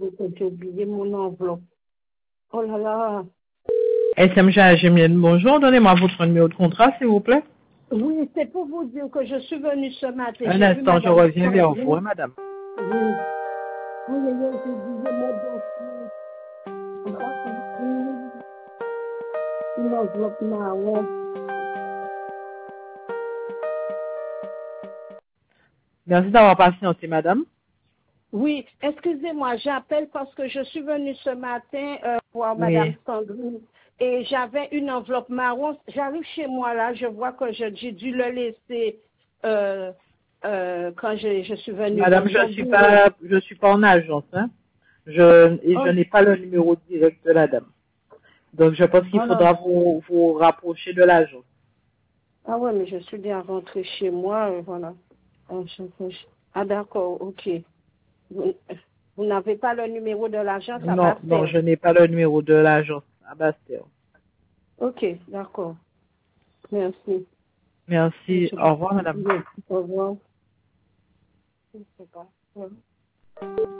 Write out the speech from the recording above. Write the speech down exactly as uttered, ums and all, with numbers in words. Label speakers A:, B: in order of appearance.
A: j'ai oublié mon enveloppe. Oh là là.
B: S M G Agemienne, bonjour. Donnez-moi votre numéro de contrat, s'il vous plaît.
A: Oui, c'est pour vous dire que je suis venue ce matin.
B: Un
A: J'ai vu
B: instant, je
A: madame
B: reviens vers vous,
A: Sandrine.
B: hein, madame.
A: Oui. Oui, oui, oui, j'ai oublié mon dossier. Raconte-moi. Une enveloppe marron.
B: Merci d'avoir patienté, madame.
A: Oui, excusez-moi, j'appelle parce que je suis venue ce matin euh, voir madame
B: Oui.
A: Sandrine et j'avais une enveloppe marron. J'arrive chez moi là, je vois que je- j'ai dû le laisser euh, euh, quand je, je suis venue dans
B: Madame, je
A: son
B: suis
A: bureau.
B: pas, je suis pas en agence, hein. Je, et je
A: Oh,
B: n'ai pas le numéro direct de la dame. Donc, je pense qu'il
A: oh là.
B: faudra vous, vous rapprocher de l'agence.
A: Ah ouais, mais je suis bien rentrée chez moi, euh, voilà. Ah, je- je- ah, d'accord, ok. Vous, vous n'avez pas le numéro de l'agence à
B: Non, non,
A: Bastille.
B: je n'ai pas le numéro de l'agence à Bastille.
A: Ok, d'accord. Merci.
B: Merci.
A: Je-
B: Au revoir, madame.
A: Au revoir. Je sais pas. Ouais.